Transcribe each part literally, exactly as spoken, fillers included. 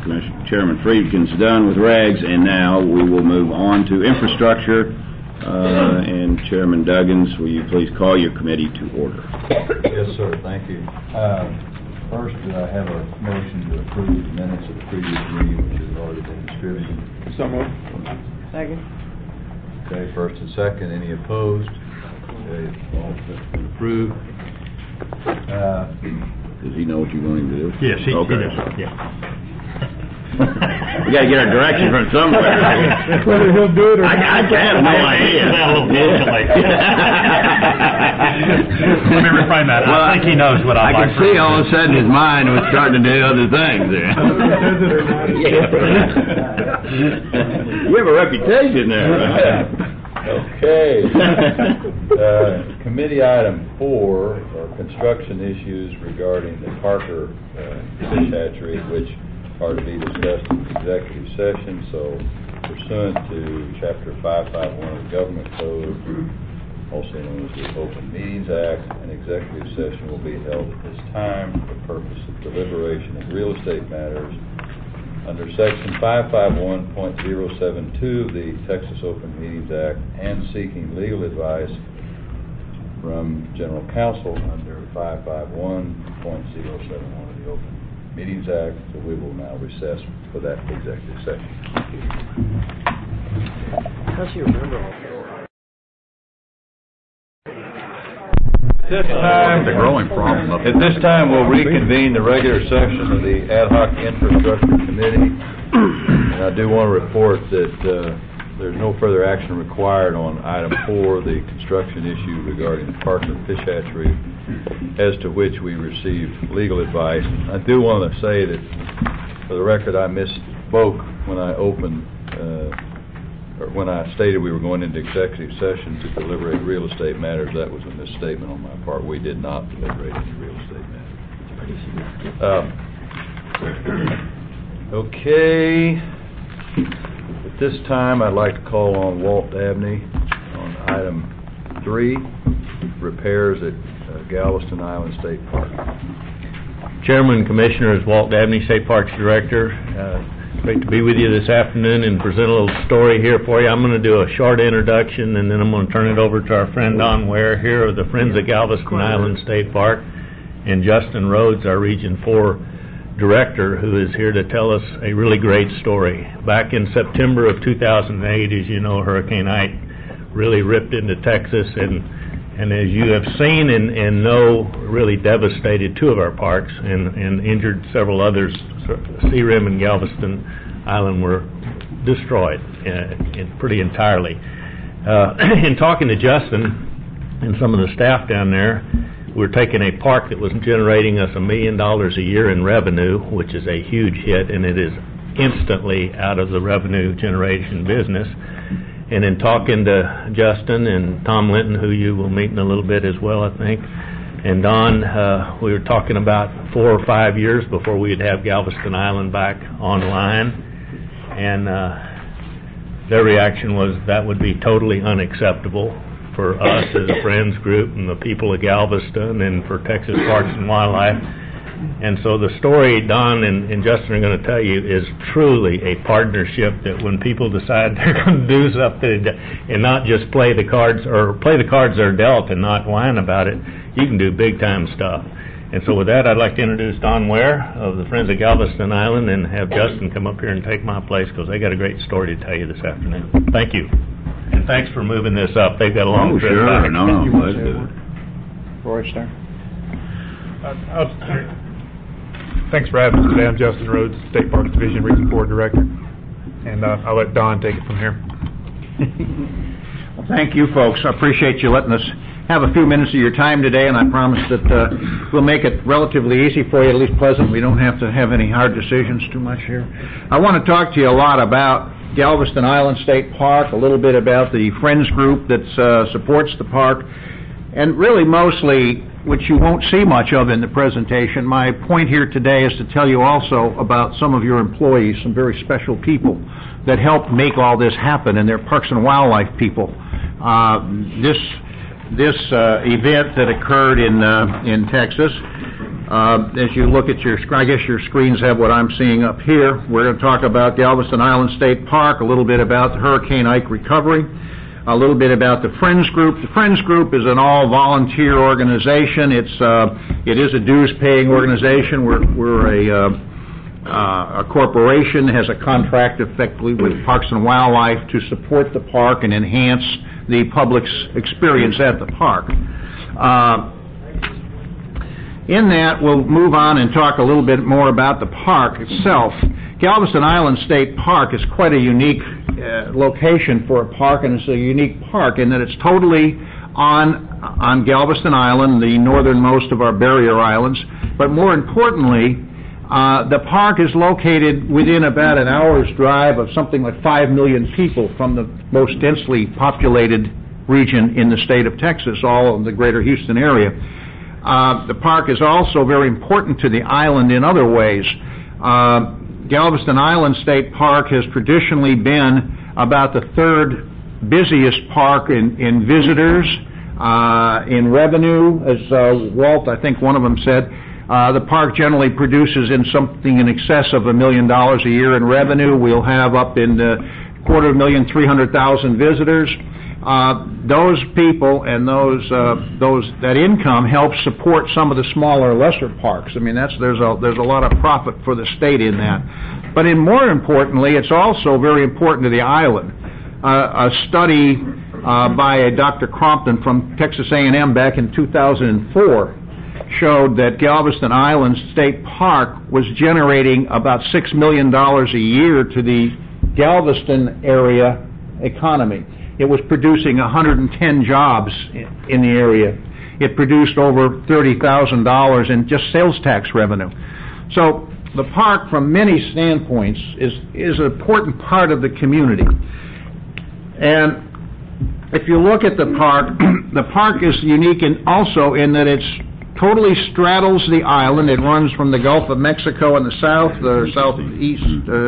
Commissioner Chairman Friedkin's done with regs, and now we will move on to infrastructure. Uh, and Chairman Duggins, will you please call your committee to order? Yes, sir. Thank you. Uh, first, uh, I have a motion to approve the minutes of the previous meeting, which has already been distributed. So moved. Second. Okay, first and second. Any opposed? Okay, all that's been approved. Uh, Does he know what you want him to do? Yes, he, okay. he does. Yeah. We got to get our direction from somewhere. Whether he'll do it or I, I have no idea. Let me reframe that. Well, I think he knows what I'd I like. can see all of a sudden his mind was starting to do other things there. You have a reputation there, right? Okay. uh, committee item four are construction issues regarding the Parker uh, fish hatchery, which are to be discussed in executive session. So, pursuant to Chapter five fifty-one of the Government Code, also known as the Open Meetings Act, an executive session will be held at this time for the purpose of deliberation of real estate matters under Section five fifty-one point zero seven two of the Texas Open Meetings Act, and seeking legal advice from General Counsel under five fifty-one point zero seven one of the Open Meetings Act. So we will now recess for that executive session. How does he remember all that? At this time, It's a growing problem up At this time, we'll reconvene the regular session of the Ad hoc Infrastructure Committee. And I do want to report that uh, there's no further action required on item four, the construction issue regarding the Parker Fish Hatchery, as to which we received legal advice. I do want to say that, for the record, I misspoke when I opened, uh, or when I stated we were going into executive session to deliberate real estate matters. That was a misstatement on my part. We did not deliberate any real estate matters. Uh, okay. At this time, I'd like to call on Walt Dabney on item three, repairs at uh, Galveston Island State Park. Chairman, Commissioners, Walt Dabney, State Parks Director. Uh, great to be with you this afternoon and present a little story here for you. I'm going to do a short introduction, and then I'm going to turn it over to our friend Don Ware here of the Friends of Galveston Island State Park, and Justin Rhodes, our Region four Director, who is here to tell us a really great story. Back in September of two thousand eight, as you know, Hurricane Ike really ripped into Texas, and and as you have seen and, and know, really devastated two of our parks and, and injured several others. Searim and Galveston Island were destroyed uh, in pretty entirely. Uh, in talking to Justin and some of the staff down there, we're taking a park that was generating us a million dollars a year in revenue, which is a huge hit, and it is instantly out of the revenue generation business. And in talking to Justin and Tom Linton, who you will meet in a little bit as well, I think, and Don, uh, we were talking about four or five years before we'd have Galveston Island back online. And uh, their reaction was that would be totally unacceptable for us as a friends group and the people of Galveston and for Texas Parks and Wildlife. And so the story Don and, and Justin are going to tell you is truly a partnership that when people decide they're going to do something and not just play the cards or play the cards they're dealt and not whine about it, you can do big time stuff. And so with that, I'd like to introduce Don Ware of the Friends of Galveston Island and have Justin come up here and take my place because they got a great story to tell you this afternoon. Thank you. And thanks for moving this up. They've got a long oh, trip sure. back. No, no, let's do it. Before I start. Uh, I'll, thanks for having us today. I'm Justin Rhodes, State Parks Division Region four Director. And uh, I'll let Don take it from here. Well, thank you, folks. I appreciate you letting us have a few minutes of your time today, and I promise that uh, we'll make it relatively easy for you, at least pleasant. We don't have to have any hard decisions too much here. I want to talk to you a lot about Galveston Island State Park, a little bit about the Friends group that uh, supports the park, and really mostly, which you won't see much of in the presentation, my point here today is to tell you also about some of your employees, some very special people that help make all this happen, and they're Parks and Wildlife people. Uh, this this uh, event that occurred in uh, in Texas Uh, as you look at your, I guess your screens have what I'm seeing up here. We're going to talk about Galveston Island State Park, a little bit about the Hurricane Ike recovery, a little bit about the Friends Group. The Friends Group is an all-volunteer organization. It's uh, it is a dues-paying organization. We're we're a uh, uh, a corporation, has a contract effectively with Parks and Wildlife to support the park and enhance the public's experience at the park. Uh, In that, we'll move on and talk a little bit more about the park itself. Galveston Island State Park is quite a unique uh, location for a park, and it's a unique park in that it's totally on on Galveston Island, the northernmost of our barrier islands. But more importantly, uh, the park is located within about an hour's drive of something like five million people from the most densely populated region in the state of Texas, all of the greater Houston area. Uh, the park is also very important to the island in other ways. Uh, Galveston Island State Park has traditionally been about the third busiest park in, in visitors, uh, in revenue, as uh, Walt, I think one of them said. Uh, the park generally produces in something in excess of a million dollars a year in revenue. We'll have up in the quarter of a million, three hundred thousand visitors. Uh, those people and those uh, those that income helps support some of the smaller, lesser parks. I mean, that's there's a there's a lot of profit for the state in that. But in more importantly, it's also very important to the island. Uh, a study uh, by Doctor Crompton from Texas A and M back in two thousand four showed that Galveston Island State Park was generating about six million dollars a year to the Galveston area economy. It was producing one hundred ten jobs in the area. It produced over thirty thousand dollars in just sales tax revenue. So the park, from many standpoints, is, is an important part of the community. And if you look at the park, the park is unique in also in that it's totally straddles the island. It runs from the Gulf of Mexico in the south, the southeast,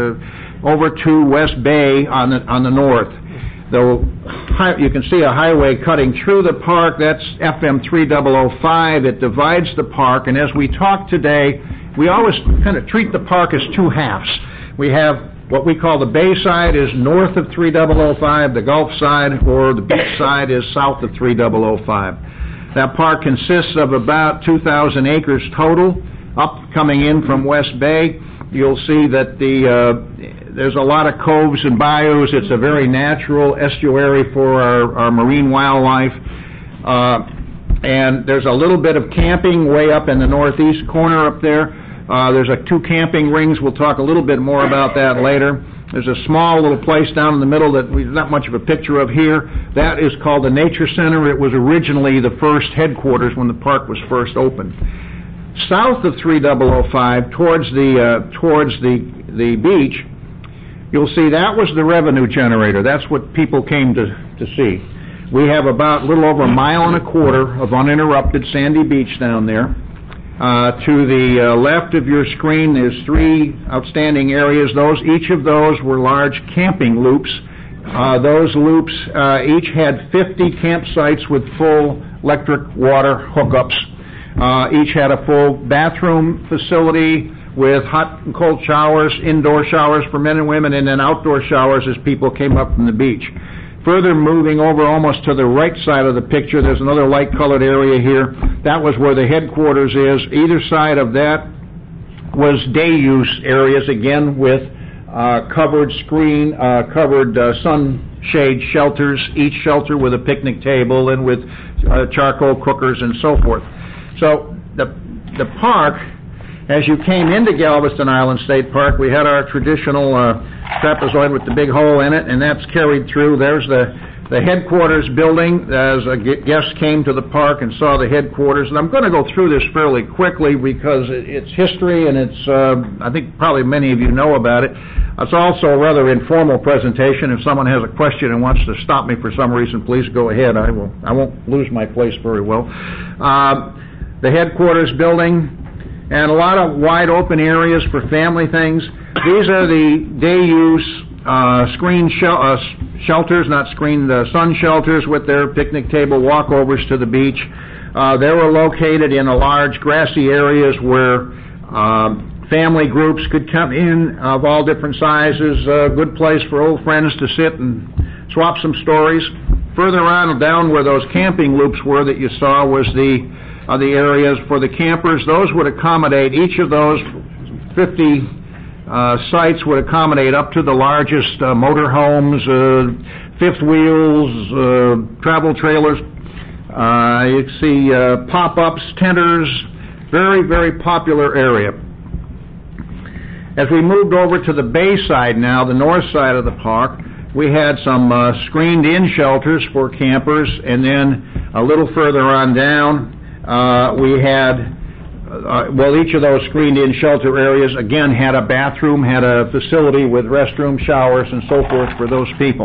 uh, over to West Bay on the, on the north. Though you can see a highway cutting through the park, that's F M three thousand five. It divides the park, and as we talk today, we always kind of treat the park as two halves. We have what we call the bay side is north of three thousand five, the Gulf side or the beach side is south of three thousand five. That park consists of about two thousand acres total, up coming in from West Bay. You'll see that the uh, there's a lot of coves and bayous. It's a very natural estuary for our, our marine wildlife. Uh, and there's a little bit of camping way up in the northeast corner up there. Uh, there's a two camping rings. We'll talk a little bit more about that later. There's a small little place down in the middle that we've not much of a picture of here. That is called the Nature Center. It was originally the first headquarters when the park was first opened. South of three thousand five, towards the uh, towards the the beach, you'll see that was the revenue generator. That's what people came to to see. We have about a little over a mile and a quarter of uninterrupted sandy beach down there. Uh, to the uh, left of your screen, there's three outstanding areas. Those each of those were large camping loops. Uh, those loops uh, each had fifty campsites with full electric water hookups. Uh, each had a full bathroom facility with hot and cold showers, indoor showers for men and women, and then outdoor showers as people came up from the beach. Further moving over almost to the right side of the picture, there's another light-colored area here. That was where the headquarters is. Either side of that was day-use areas, again with uh, covered screen, uh, covered uh, sunshade shelters, each shelter with a picnic table and with uh, charcoal cookers and so forth. So the the park, as you came into Galveston Island State Park, we had our traditional uh, trapezoid with the big hole in it, and that's carried through. There's the, the headquarters building as a guest came to the park and saw the headquarters. And I'm going to go through this fairly quickly because it's history and it's, uh, I think probably many of you know about it. It's also a rather informal presentation. If someone has a question and wants to stop me for some reason, please go ahead. I will, I won't lose my place very well. Uh, the headquarters building, and a lot of wide open areas for family things. These are the day-use uh, screen shel- uh, shelters, not screen, uh, sun shelters with their picnic table walkovers to the beach. Uh, they were located in a large grassy areas where um, family groups could come in of all different sizes, a good place for old friends to sit and swap some stories. Further on down where those camping loops were that you saw was the uh, the areas for the campers. Those would accommodate, each of those fifty uh, sites would accommodate up to the largest uh, motor homes, uh, fifth wheels, uh, travel trailers. Uh, you can see uh, pop-ups, tenters, very, very popular area. As we moved over to the bay side now, the north side of the park, we had some uh, screened-in shelters for campers, and then a little further on down, uh, we had, uh, well, each of those screened-in shelter areas, again, had a bathroom, had a facility with restroom, showers, and so forth for those people.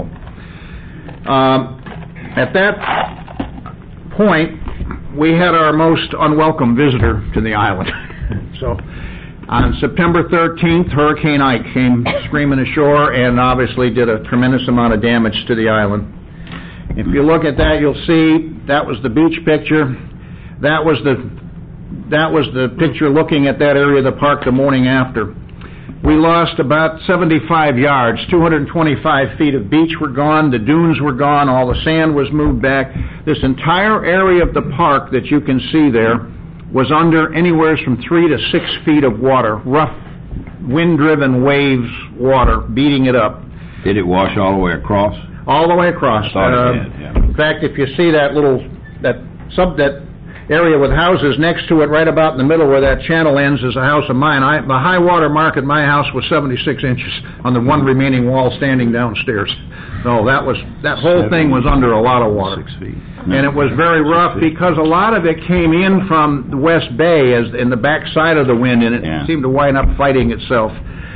Um, at that point, we had our most unwelcome visitor to the island. So, on September thirteenth, Hurricane Ike came screaming ashore and obviously did a tremendous amount of damage to the island. If you look at that, you'll see that was the beach picture. That was the that was the picture looking at that area of the park the morning after. We lost about seventy-five yards, two hundred twenty-five feet of beach were gone, the dunes were gone, all the sand was moved back. This entire area of the park that you can see there was under anywhere from three to six feet of water, rough, wind-driven waves, water, beating it up. Did it wash all the way across? All the way across. I thought Uh, it did, yeah. In fact, if you see that little, that sub, that area with houses next to it, right about in the middle where that channel ends, is a house of mine. I, the high water mark at my house was seventy-six inches on the one remaining wall standing downstairs. So that was, that whole thing was under a lot of water. Six feet. And it was very rough because a lot of it came in from the West Bay as in the back side of the wind, and it Yeah. seemed to wind up fighting itself.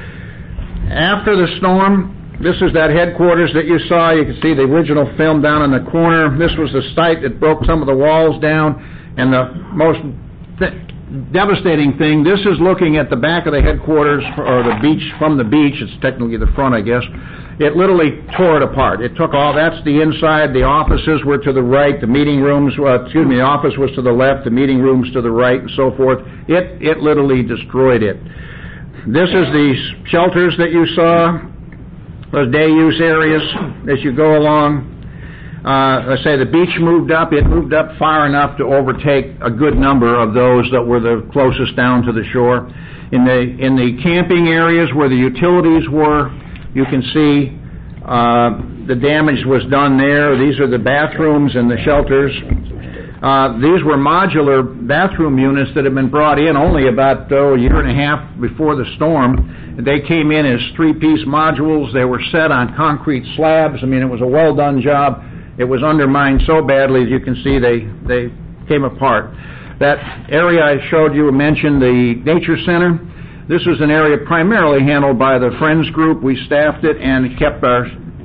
After the storm, this is that headquarters that you saw. You can see the original film down in the corner. This was the site that broke some of the walls down, and the most th- devastating thing, this is looking at the back of the headquarters, or the beach, from the beach. It's technically the front, I guess. It literally tore it apart. It took all, that's the inside, the offices were to the right, the meeting rooms, uh, excuse me, the office was to the left, the meeting rooms to the right, and so forth. It, it literally destroyed it. This is the shelters that you saw, those day use areas as you go along. Uh, I say the beach moved up, it moved up far enough to overtake a good number of those that were the closest down to the shore. In the, in the camping areas where the utilities were, you can see uh, the damage was done there. These are the bathrooms and the shelters. Uh, these were modular bathroom units that had been brought in only about oh, a year and a half before the storm. They came in as three-piece modules. They were set on concrete slabs. I mean, it was a well-done job. It was undermined so badly, as you can see, they, they came apart. That area I showed you, mentioned the Nature Center. This was an area primarily handled by the Friends Group. We staffed it and kept our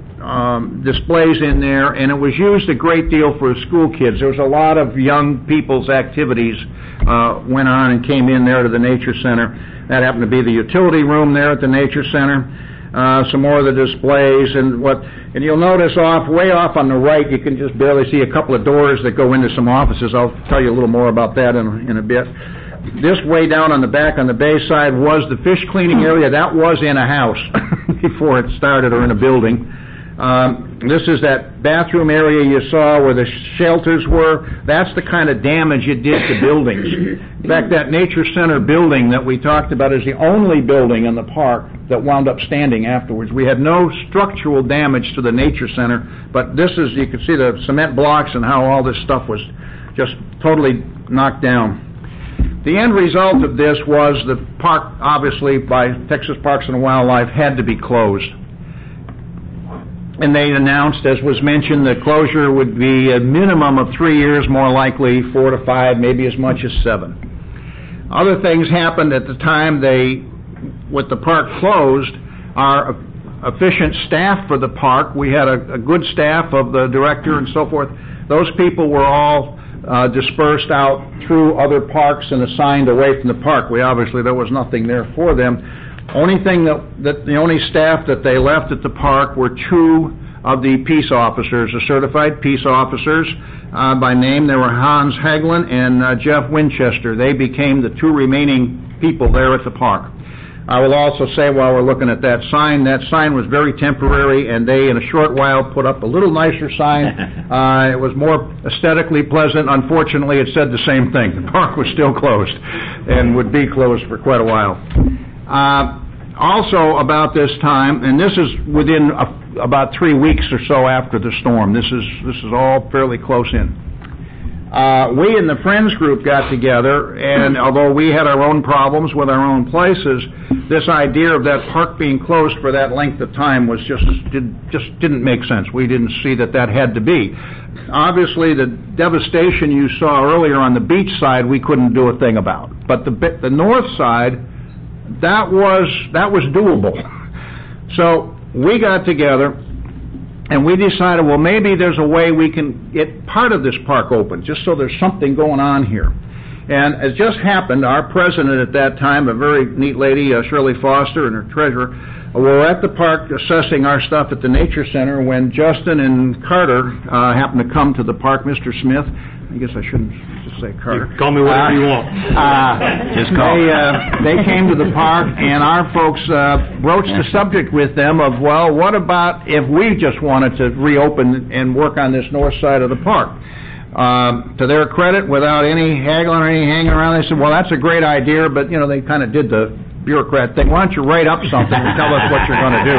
um, displays in there, and it was used a great deal for school kids. There was a lot of young people's activities uh, went on and came in there to the Nature Center. That happened to be the utility room there at the Nature Center. Uh, some more of the displays, and what, and you'll notice off, way off on the right, you can just barely see a couple of doors that go into some offices. I'll tell you a little more about that in, in a bit. This way down on the back on the bay side was the fish cleaning area. That was in a house before it started, or in a building. Um, this is that bathroom area you saw where the shelters were. That's the kind of damage it did to buildings. In fact, that Nature Center building that we talked about is the only building in the park that wound up standing afterwards. We had no structural damage to the Nature Center, but this is, you can see the cement blocks and how all this stuff was just totally knocked down. The end result of this was the park, obviously, by Texas Parks and Wildlife, had to be closed. And they announced, as was mentioned, the closure would be a minimum of three years, more likely four to five, maybe as much as seven. Other things happened at the time they, with the park closed, our efficient staff for the park, we had a, a good staff of the director and so forth. Those people were all uh, dispersed out through other parks and assigned away from the park. We obviously, there was nothing there for them. Only thing that, that the only staff that they left at the park were two of the peace officers, the certified peace officers. Uh, by name, there were Hans Hagelin and uh, Jeff Winchester. They became the two remaining people there at the park. I will also say, while we're looking at that sign, that sign was very temporary, and they, in a short while, put up a little nicer sign. Uh, it was more aesthetically pleasant. Unfortunately, it said the same thing. The park was still closed and would be closed for quite a while. Uh, also, about this time, and this is within a, about three weeks or so after the storm. This is this is all fairly close in. Uh, we in the Friends group got together, and although we had our own problems with our own places, this idea of that park being closed for that length of time was just did, just didn't make sense. We didn't see that that had to be. Obviously, the devastation you saw earlier on the beach side, we couldn't do a thing about. But the the north side, that was that was doable. So we got together. And we decided, well, maybe there's a way we can get part of this park open, just so there's something going on here. And it just happened, our president at that time, a very neat lady, uh, Shirley Foster, and her treasurer, were at the park assessing our stuff at the Nature Center when Justin and Carter uh, happened to come to the park. Mister Smith, I guess I shouldn't just say Carter. You call me whatever uh, you want. Uh, Just call. They, uh, they came to the park, and our folks uh, broached the subject with them of, well, what about if we just wanted to reopen and work on this north side of the park? Um, to their credit, without any haggling or any hanging around, they said, well, that's a great idea, but, you know, they kind of did the bureaucrat thing. Why don't you write up something and tell us what you're going to do?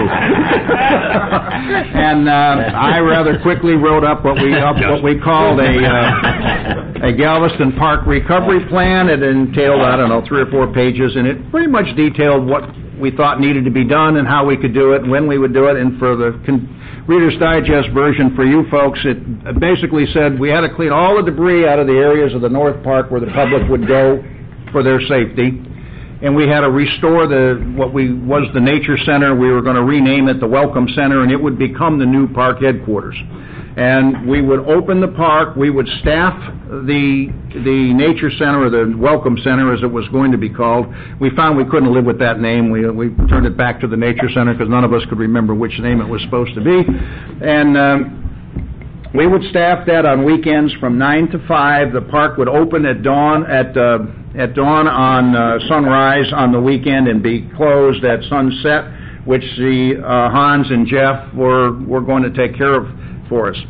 And uh, I rather quickly wrote up what we uh, what we called a uh, a Galveston Park recovery plan. It entailed, I don't know, three or four pages, and it pretty much detailed what we thought needed to be done and how we could do it and when we would do it. And for the con- Reader's Digest version for you folks, it basically said we had to clean all the debris out of the areas of the North Park where the public would go for their safety. And we had to restore the what we was the Nature Center. We were going to rename it the Welcome Center, and it would become the new park headquarters. And we would open the park. We would staff the the Nature Center, or the Welcome Center, as it was going to be called. We found we couldn't live with that name. We we turned it back to the Nature Center because none of us could remember which name it was supposed to be. And um, we would staff that on weekends from nine to five. The park would open at dawn at uh, at dawn on uh, sunrise on the weekend and be closed at sunset, which the uh, Hans and Jeff were were going to take care of for us.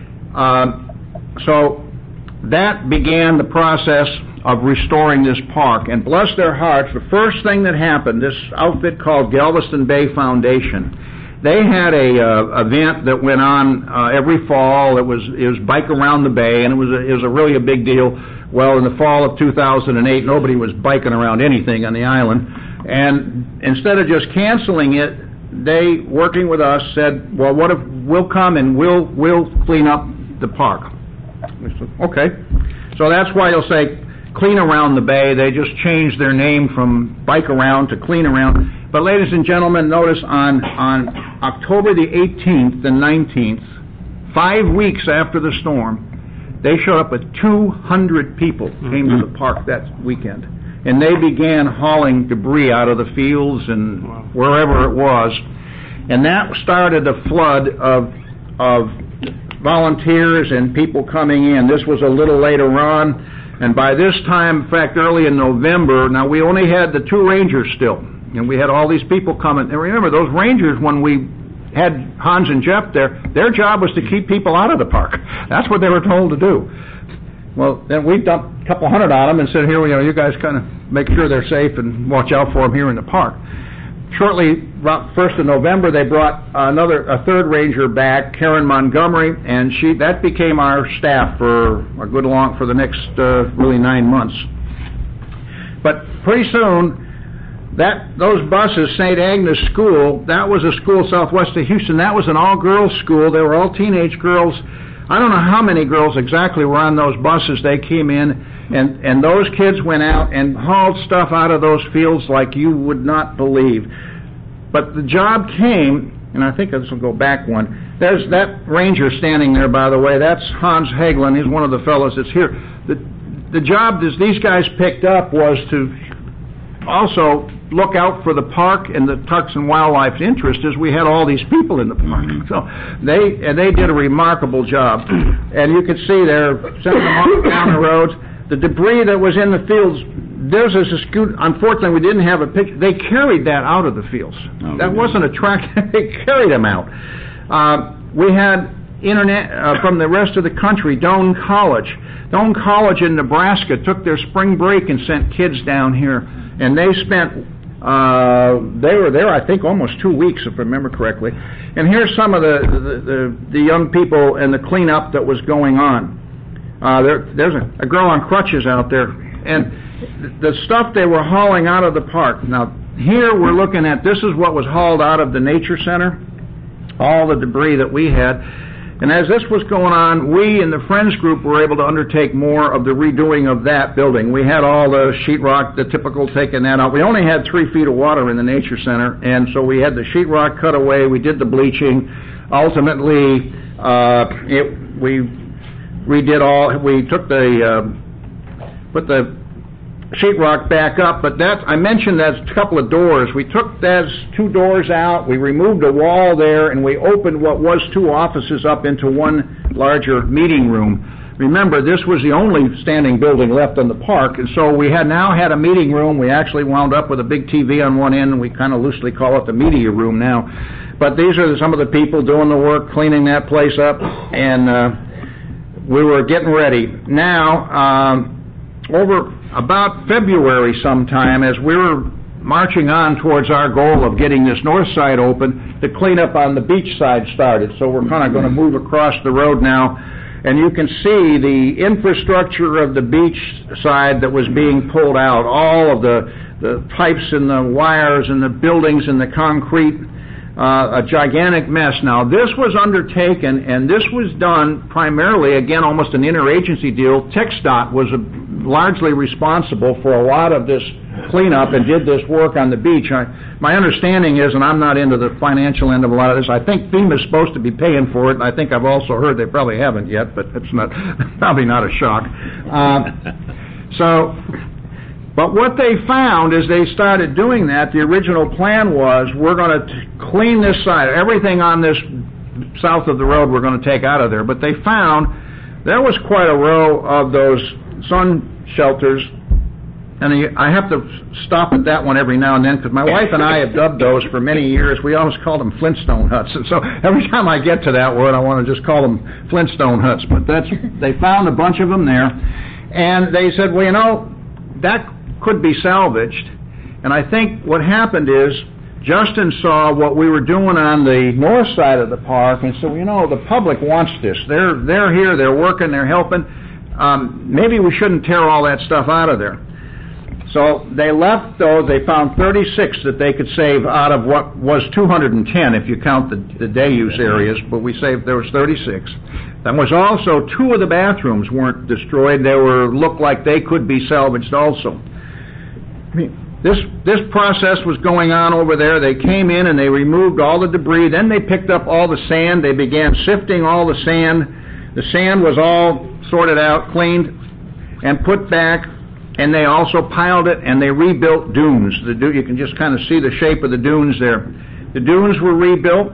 Uh, so that began the process of restoring this park. And bless their hearts, the first thing that happened, this outfit called Galveston Bay Foundation, they had a uh, event that went on uh, every fall. It was it was Bike Around the Bay, and it was a, it was a really a big deal. Well, in the fall of two thousand eight, nobody was biking around anything on the island, and instead of just canceling it, they, working with us, said, well, what if we'll come and we'll we'll clean up the park. We said, okay. So that's why you'll say Clean Around the Bay. They just changed their name from Bike Around to Clean Around. But ladies and gentlemen, notice on, on October the eighteenth and nineteenth, five weeks after the storm, they showed up with two hundred people came to the park that weekend. And they began hauling debris out of the fields and wow. wherever it was. And that started a flood of of volunteers and people coming in. This was a little later on. And by this time, in fact, early in November, now we only had the two rangers still. And we had all these people coming. And remember, those rangers, when we had Hans and Jeff there, their job was to keep people out of the park. That's what they were told to do. Well, then we dumped a couple hundred on them and said, here, you know, you guys kind of make sure they're safe and watch out for them here in the park. Shortly, about first of November, they brought another, a third ranger back, Karen Montgomery, and she that became our staff for a good long, for the next uh, really nine months. But pretty soon, that those buses, Saint Agnes School, that was a school southwest of Houston. That was an all-girls school. They were all teenage girls. I don't know how many girls exactly were on those buses. They came in, and, and those kids went out and hauled stuff out of those fields like you would not believe. But the job came, and I think this will go back one. There's that ranger standing there, by the way. That's Hans Hagelin. He's one of the fellows that's here. The, the job that these guys picked up was to also look out for the park and the Parks and Wildlife's interest is we had all these people in the park. So they, and they did a remarkable job. And you could see there, sending them up down the roads, the debris that was in the fields. There's a scoot. Unfortunately, we didn't have a picture. They carried that out of the fields. Oh, that really? wasn't a track. They carried them out. Uh, we had internet uh, from the rest of the country. Doane College, Doane College in Nebraska took their spring break and sent kids down here, and they spent. Uh, they were there, I think, almost two weeks, if I remember correctly. And here's some of the the, the, the young people and the cleanup that was going on. Uh, there, there's a, a girl on crutches out there, and the stuff they were hauling out of the park. Now, here we're looking at, this is what was hauled out of the Nature Center, all the debris that we had. And as this was going on, we in the Friends group were able to undertake more of the redoing of that building. We had all the sheetrock, the typical taking that out. We only had three feet of water in the Nature Center, and so we had the sheetrock cut away. We did the bleaching. Ultimately, uh, it, we redid all, we took the, uh, put the sheetrock back up, but that, I mentioned that's a couple of doors. We took those two doors out, we removed a wall there, and we opened what was two offices up into one larger meeting room. Remember, this was the only standing building left in the park, and so we had now had a meeting room. We actually wound up with a big T V on one end, and we kind of loosely call it the media room now. But these are some of the people doing the work, cleaning that place up, and uh, we were getting ready. Now, um, over about February sometime, as we were marching on towards our goal of getting this north side open, the cleanup on the beach side started. So we're kind of going to move across the road now, and you can see the infrastructure of the beach side that was being pulled out, all of the, the pipes and the wires and the buildings and the concrete, uh, a gigantic mess. Now, this was undertaken, and this was done primarily, again, almost an interagency deal. TxDOT was a largely responsible for a lot of this cleanup and did this work on the beach. I, my understanding is, and I'm not into the financial end of a lot of this, I think FEMA's supposed to be paying for it, and I think I've also heard they probably haven't yet, but it's not probably not a shock. Uh, so, but what they found is they started doing that. The original plan was we're going to clean this side, everything on this south of the road we're going to take out of there. But they found there was quite a row of those sun shelters, and I have to stop at that one every now and then because my wife and I have dubbed those for many years. We always called them Flintstone huts, and so every time I get to that word, I want to just call them Flintstone huts. But that's they found a bunch of them there, and they said, well, you know, that could be salvaged. And I think what happened is Justin saw what we were doing on the north side of the park, and said, well, you know, the public wants this. They're they're here, they're working, they're helping. Um, maybe we shouldn't tear all that stuff out of there. So they left those. They found thirty-six that they could save out of what was two hundred ten if you count the, the day use areas, but we saved, there was thirty-six. There was also two of the bathrooms weren't destroyed. They were looked like they could be salvaged also. I mean, this this process was going on over there. They came in and they removed all the debris. Then they picked up all the sand. They began sifting all the sand. The sand was all sorted out, cleaned, and put back. And they also piled it and they rebuilt dunes. The du- you can just kind of see the shape of the dunes there. The dunes were rebuilt.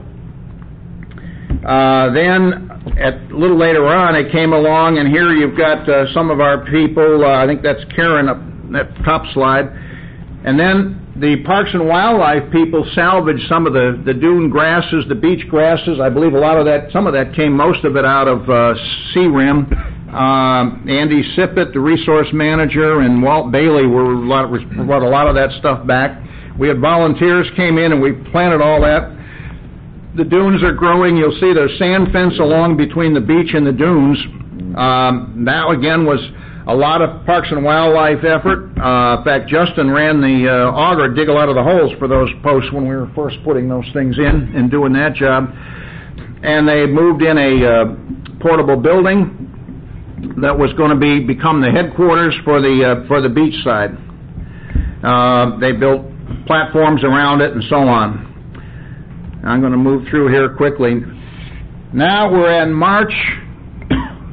Uh, then, at, a little later on, it came along, and here you've got uh, some of our people. Uh, I think that's Karen up that top slide. And then the Parks and Wildlife people salvaged some of the, the dune grasses, the beach grasses. I believe a lot of that, some of that came, most of it out of uh, Sea Rim. Um, Andy Sippett, the resource manager, and Walt Bailey were a lot, brought a lot of that stuff back. We had volunteers came in and we planted all that. The dunes are growing. You'll see there's sand fence along between the beach and the dunes. Um, that again was a lot of Parks and Wildlife effort. Uh, in fact, Justin ran the uh, auger to dig a lot of the holes for those posts when we were first putting those things in and doing that job. And they moved in a uh, portable building that was going to be become the headquarters for the uh, for the beach side. Uh, they built platforms around it and so on. I'm going to move through here quickly. Now we're in March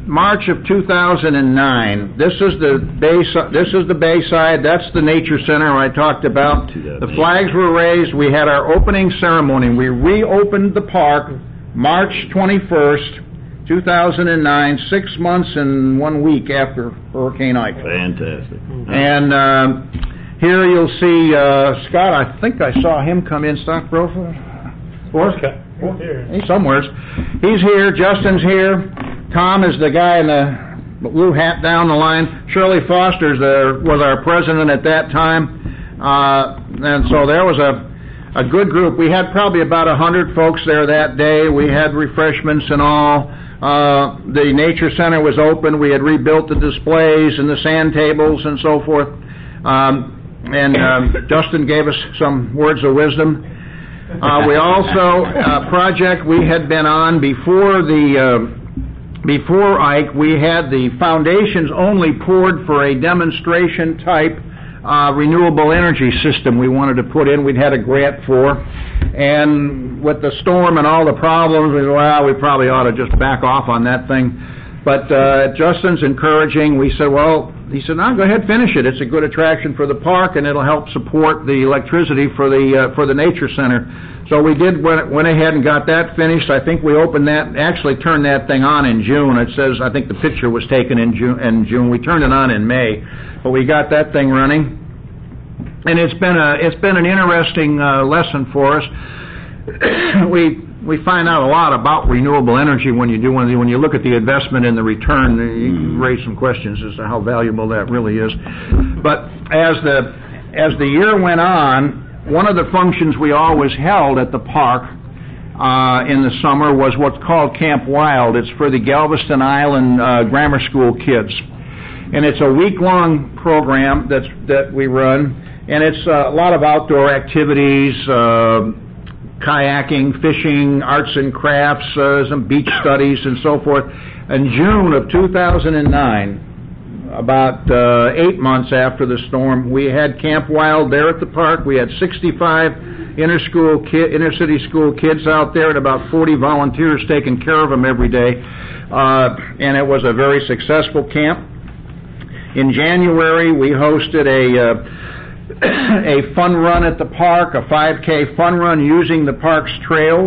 March of two thousand nine. This is the bay, this is the Bayside, that's the Nature Center I talked about. The flags were raised, we had our opening ceremony. We reopened the park March twenty-first, two thousand nine, six months and one week after Hurricane Ike. Fantastic. And um, here you'll see uh, Scott, I think I saw him come in, Stockbroker. Okay. He's somewhere. He's here, Justin's here. Tom is the guy in the blue hat down the line. Shirley Foster was our president at that time. Uh, and so there was a, a good group. We had probably about a hundred folks there that day. We had refreshments and all. Uh, the Nature Center was open. We had rebuilt the displays and the sand tables and so forth. Um, and um, Justin gave us some words of wisdom. Uh, we also, a uh, project we had been on before the, uh, before Ike, we had the foundations only poured for a demonstration type uh, renewable energy system we wanted to put in. We'd had a grant for. And with the storm and all the problems, we said, well, we probably ought to just back off on that thing. But uh, Justin's encouraging. We said, well, he said, no, go ahead, finish it. It's a good attraction for the park, and it'll help support the electricity for the uh, for the Nature Center. So we did went, went ahead and got that finished. I think we opened that, actually turned that thing on in June. It says, I think the picture was taken in June. In June. We turned it on in May, but we got that thing running. And it's been a it's been an interesting uh, lesson for us. we we find out a lot about renewable energy when you do when you, when you look at the investment and the return. You can raise some questions as to how valuable that really is. But as the as the year went on, one of the functions we always held at the park uh, in the summer was what's called Camp Wild. It's for the Galveston Island uh, grammar school kids, and it's a week-long program that's that we run, and it's uh, a lot of outdoor activities. Uh, kayaking, fishing, arts and crafts, uh, some beach studies, and so forth. In June of two thousand nine, about uh, eight months after the storm, we had Camp Wild there at the park. We had sixty-five inner-school ki- inner-city school kids out there and about forty volunteers taking care of them every day. Uh, and it was a very successful camp. In January, we hosted a... Uh, a fun run at the park, a five K fun run using the park's trails.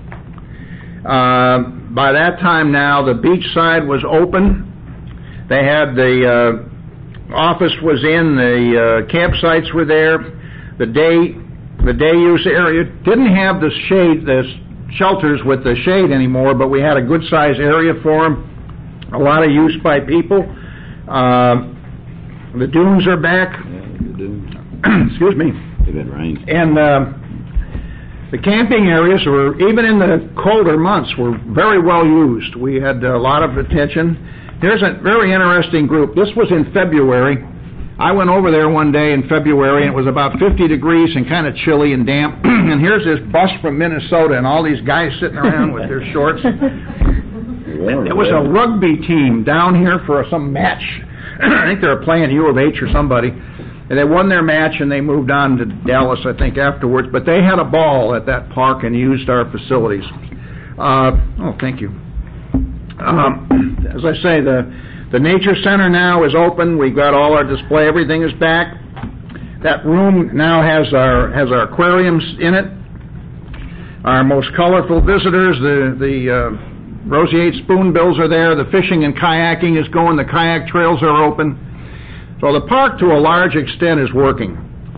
Uh, by that time now, the beach side was open. They had the uh, office was in, the uh, campsites were there. The day the day use area didn't have the shade, the shelters with the shade anymore, but we had a good size area for them. A lot of use by people. Uh, the dunes are back. Excuse me. They've been rain. And uh, the camping areas were, even in the colder months, were very well used. We had a lot of attention. Here's a very interesting group. This was in February. I went over there one day in February, and it was about fifty degrees and kind of chilly and damp. And here's this bus from Minnesota, and all these guys sitting around with their shorts. It was a rugby team down here for some match. I think they were playing U of H or somebody. And they won their match, and they moved on to Dallas, I think, afterwards. But they had a ball at that park and used our facilities. Uh, oh, thank you. Um, as I say, the the Nature Center now is open. We've got all our display. Everything is back. That room now has our has our aquariums in it. Our most colorful visitors, the the uh, roseate spoonbills are there. The fishing and kayaking is going. The kayak trails are open. So the park, to a large extent, is working.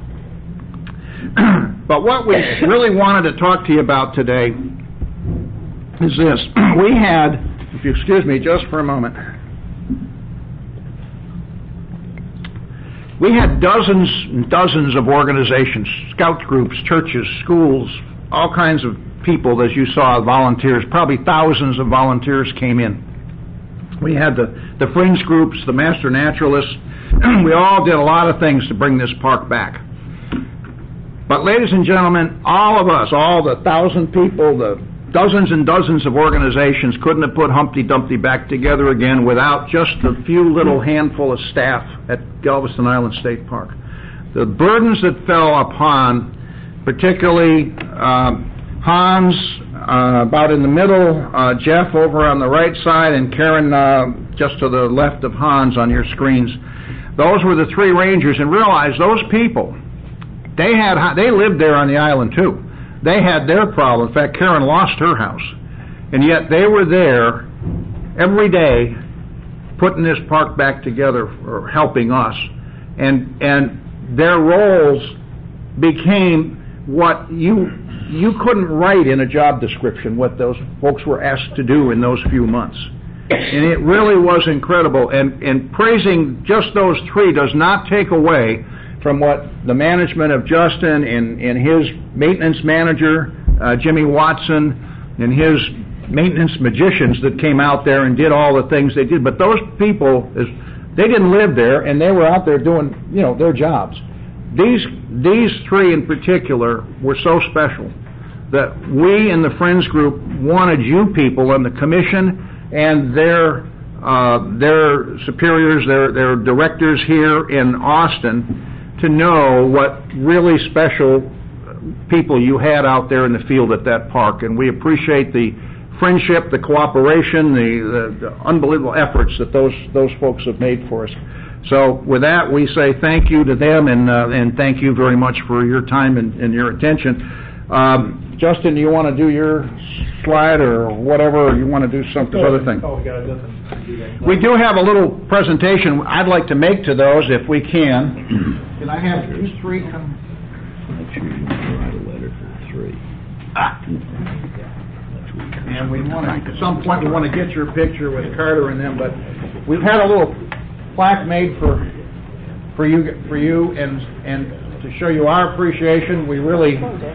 But what we really wanted to talk to you about today is this. We had, if you excuse me just for a moment, we had dozens and dozens of organizations, scout groups, churches, schools, all kinds of people, as you saw, volunteers. Probably thousands of volunteers came in. We had the, the fringe groups, the master naturalists. We all did a lot of things to bring this park back. But ladies and gentlemen, all of us, all the thousand people, the dozens and dozens of organizations couldn't have put Humpty Dumpty back together again without just a few little handful of staff at Galveston Island State Park. The burdens that fell upon, particularly uh, Hans, uh, about in the middle, uh, Jeff over on the right side, and Karen uh, just to the left of Hans on your screens. Those were the three rangers, and realize those people, they had they lived there on the island too. They had their problem. In fact, Karen lost her house, and yet they were there every day putting this park back together or helping us, and and their roles became what you you couldn't write in a job description what those folks were asked to do in those few months. And it really was incredible. And, and praising just those three does not take away from what the management of Justin and, and his maintenance manager, uh, Jimmy Watson, and his maintenance magicians that came out there and did all the things they did. But those people, is, they didn't live there, and they were out there doing, you know, their jobs. These these three in particular were so special that we in the Friends Group wanted you people on the commission and their uh, their superiors, their their directors here in Austin, to know what really special people you had out there in the field at that park. And we appreciate the friendship, the cooperation, the, the, the unbelievable efforts that those those folks have made for us. So with that, we say thank you to them, and uh, and thank you very much for your time and, and your attention. Um, Justin, do you want to do your slide or whatever, or you want to do some other thing? Oh, we got it. We do have a little presentation I'd like to make to those if we can. Can I have you three come? Make sure you write a letter for the three. Ah. And we want to, at some point, we want to get your picture with Carter and them, but we've had a little plaque made for for you for you and and to show you our appreciation. We really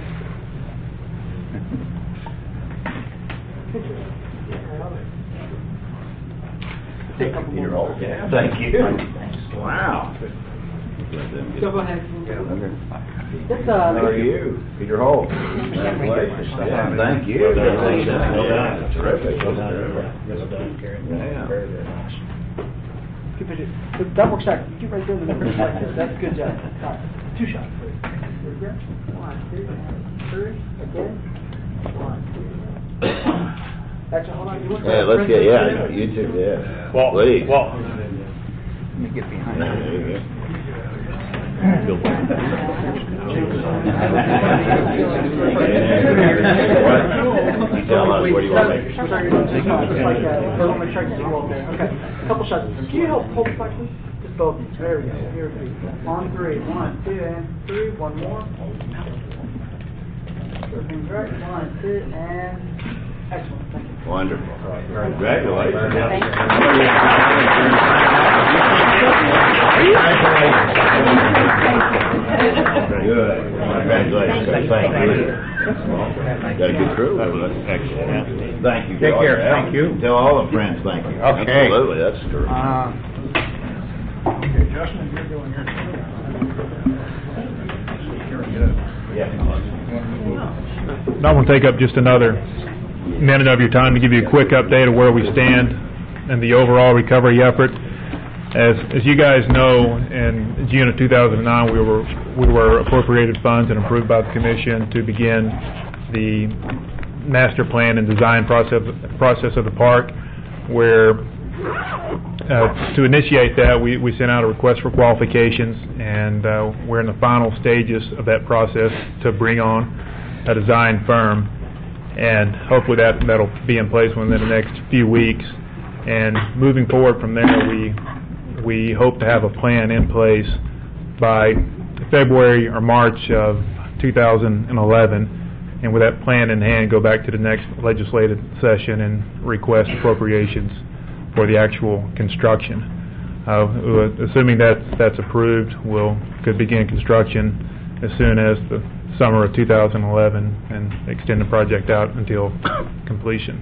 Thank you. Wow. So go ahead. This, uh, How are you? Peter Holt. Congratulations. Yeah, thank you. Well done. Terrific. Yeah. Very, very nice. Keep it, but double check. Keep right there the numbers like this. That's a good job. All right. Two shots, please. One, two, three. Again. One, two. Actually, hold on. You want Yeah, to- let's get, yeah, you too, yeah. Well, Please. well, let me get behind There you. you go. What? You tell us, what do you want to make? Just like, uh, hold on, make sure I can see you all there. Okay, a couple shots. Can you help hold the back, please? Just both. There we go. Here we go. On three. One, two, and three. One more. Everything's right. One, two, and excellent. Thank you. Wonderful. Congratulations. Very good. Congratulations. Thank you. Got a good crew. Excellent. Thank you. Take care. Thank you. Tell all the friends thank you. Okay. Absolutely, that's terrific. Uh, okay, Justin, you're doing your. I want to take up just another minute of your time to give you a quick update of where we stand and the overall recovery effort. As as you guys know, in June of two thousand nine, we were we were appropriated funds and approved by the commission to begin the master plan and design process process of the park. Where uh, to initiate that, we we sent out a request for qualifications, and uh, we're in the final stages of that process to bring on a design firm, and hopefully that that'll be in place within the next few weeks. And moving forward from there, we we hope to have a plan in place by February or March of two thousand eleven, and with that plan in hand, go back to the next legislative session and request appropriations for the actual construction. Uh, assuming that that's approved, we'll could begin construction as soon as the summer of two thousand eleven and extend the project out until completion.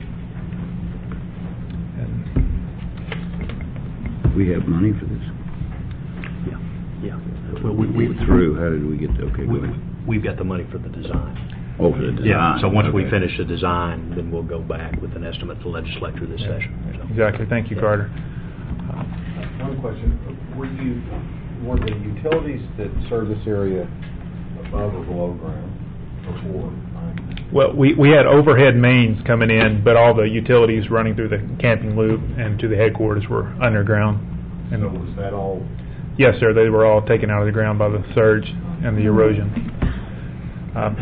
We have money for this? Yeah. Well, we, we, Through, how did we get, to- okay, go we, ahead. we've got the money for the design. Oh, for the design. Yeah, so once we Okay. finish the design, then we'll go back with an estimate to the legislature this session. So- Exactly. Thank you, Carter. One question, were you, were the utilities that serve this area above or below ground before? Well, we, we had overhead mains coming in, but all the utilities running through the camping loop and to the headquarters were underground. And So was that all? yes, sir, they were all taken out of the ground by the surge and the erosion. Um,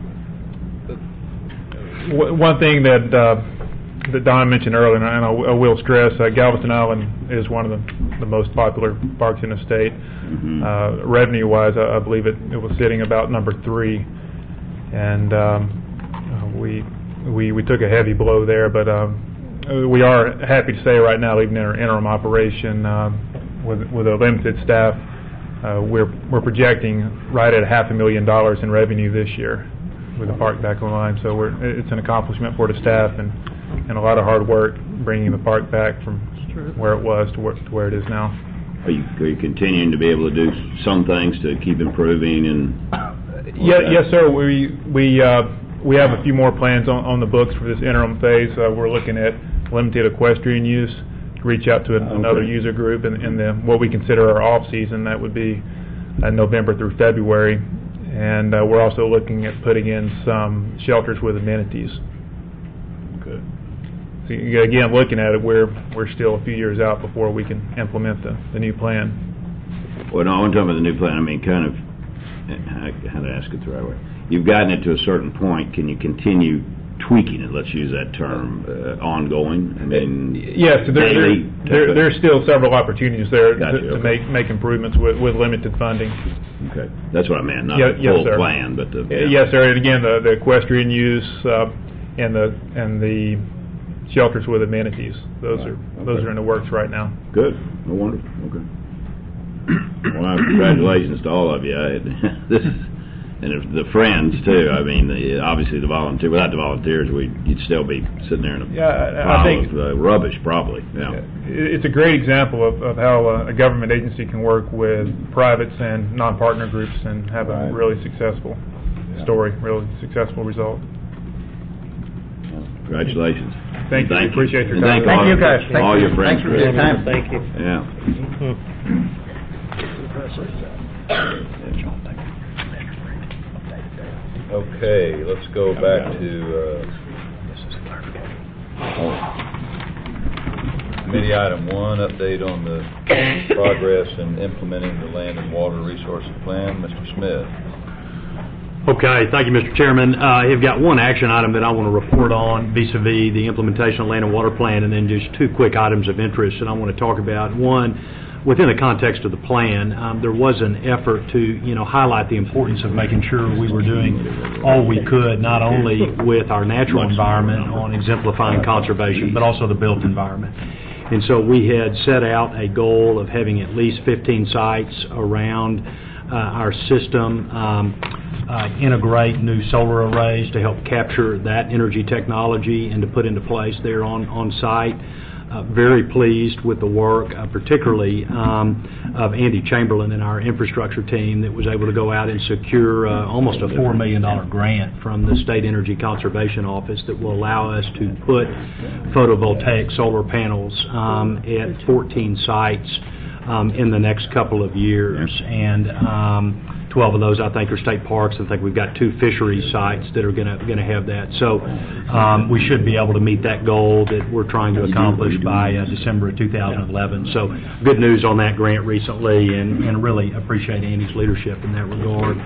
w- one thing that uh, that Don mentioned earlier, and I, and I will stress, uh, Galveston Island is one of the, the most popular parks in the state. Mhm. Uh, revenue-wise, I, I believe it, it was sitting about number three, and um, uh, we we we took a heavy blow there. But um, we are happy to say right now, even in our interim operation uh, with with a limited staff, uh, we're we're projecting right at half a million dollars in revenue this year with the park back online. So we're it's an accomplishment for the staff and. and a lot of hard work bringing the park back from where it was to where, to where it is now. Are you, are you continuing to be able to do some things to keep improving and? Yeah, yes, sir. We we uh, we have a few more plans on, on the books for this interim phase. Uh, we're looking at limited equestrian use to reach out to an, Okay. another user group in, in the what we consider our off season. That would be uh, November through February, and uh, we're also looking at putting in some shelters with amenities. Good. So you- again, looking at it, we're we're still a few years out before we can implement the, the new plan. Well, no, I'm talking about the new plan. I mean, kind of, how how to ask it the right way. You've gotten it to a certain point. Can you continue tweaking it? Let's use that term, uh, ongoing. I mean, Yes, there, there, daily? there, there's still several opportunities there Gotcha, to, to okay. make make improvements with, with limited funding. Okay, that's what I meant. Not Yeah, the yes, full sir. plan, but the. Uh, Yes, sir. And again, the, the equestrian use uh, and the and the shelters with amenities. Those Right, are those okay. are in the works right now. Good. Oh, wonderful. Okay. Well, congratulations to all of you. I, this and if the friends too. I mean, the, obviously the volunteer. Without the volunteers, we you'd still be sitting there in a Yeah, I- I pile think- of uh, rubbish, probably. Yeah. It- It's a great example of, of how uh, a government agency can work with privates and non-partner groups and have a Right. really successful story, really successful result. Congratulations. Thank you. And Appreciate your and time. Thank, all, Thank you, guys. Thank all you. your friends. Thanks for your Chris. time. Thank you. Yeah. Okay, let's go back to, uh, committee item one, update on the progress in implementing the land and water resources plan. Mister Smith. Okay, thank you, Mister Chairman. Uh, I've got one action item that I want to report on vis-a-vis the implementation of land and water plan, and then just two quick items of interest that I want to talk about. One, within the context of the plan, um, there was an effort to, you know, highlight the importance of making sure we were doing all we could, not only with our natural environment on exemplifying conservation, but also the built environment. And so we had set out a goal of having at least fifteen sites around uh, our system, um, uh, integrate new solar arrays to help capture that energy technology and to put into place there on, on site. Uh, very pleased with the work, uh, particularly um, of Andy Chamberlain and our infrastructure team that was able to go out and secure uh, almost a four million dollars grant from the State Energy Conservation Office that will allow us to put photovoltaic solar panels um, at fourteen sites um, in the next couple of years. And um, twelve of those, I think, are state parks. I think we've got two fisheries sites that are going to going to have that. So um, we should be able to meet that goal that we're trying to accomplish by uh, December of two thousand eleven. So good news on that grant recently, and, and really appreciate Andy's leadership in that regard.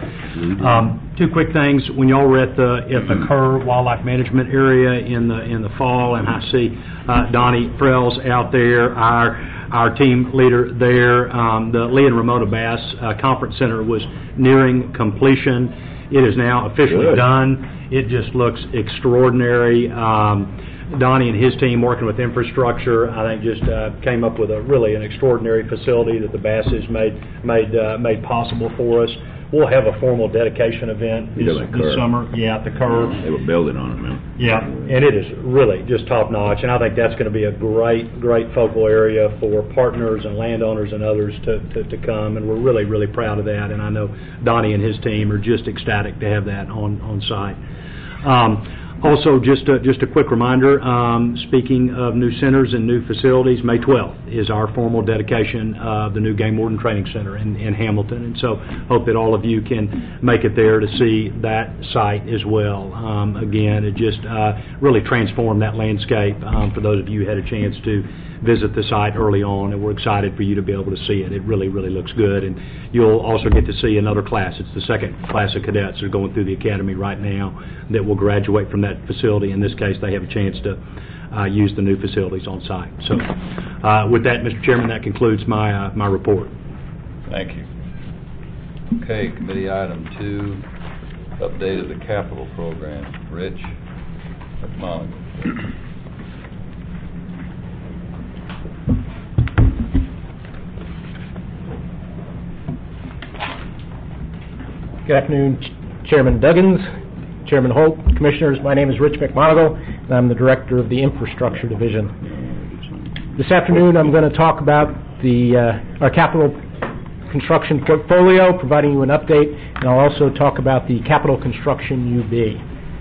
Um, two quick things. When y'all were at the at the Kerr Wildlife Management area in the in the fall, and I see uh, Donnie Prells out there, our our team leader there. Um, the Lee and Ramona Bass uh, Conference Center was nearing completion. It is now officially Good. done. It just looks extraordinary. Um, Donnie and his team, working with infrastructure, I think just uh, came up with a really an extraordinary facility that the Basses made made uh, made possible for us. We'll have a formal dedication event this, Yeah, like this Kerr. summer. Yeah, at the Kerr. They were building on it, man. Yeah, and it is really just top notch, and I think that's going to be a great, great focal area for partners and landowners and others to, to, to come, and we're really, really proud of that, and I know Donnie and his team are just ecstatic to have that on, on site. Um, Also, just a, just a quick reminder, um, speaking of new centers and new facilities, May twelfth is our formal dedication of the new Game Warden Training Center in, in Hamilton, and so hope that all of you can make it there to see that site as well. Um, again, it just uh, really transformed that landscape um, for those of you who had a chance to visit the site early on, and we're excited for you to be able to see it. It really, really looks good, and you'll also get to see another class. It's the second class of cadets that are going through the academy right now that will graduate from that facility. In this case, they have a chance to uh, use the new facilities on site. So uh, with that, Mister Chairman, that concludes my, uh, my report. Thank you. Okay, committee item two, update of the capital program. Rich McMonagle. Good afternoon, Ch- Chairman Duggins, Chairman Holt, Commissioners. My name is Rich McMonagle, and I'm the Director of the Infrastructure Division. This afternoon, I'm going to talk about the uh, our capital construction portfolio, providing you an update, and I'll also talk about the capital construction U B.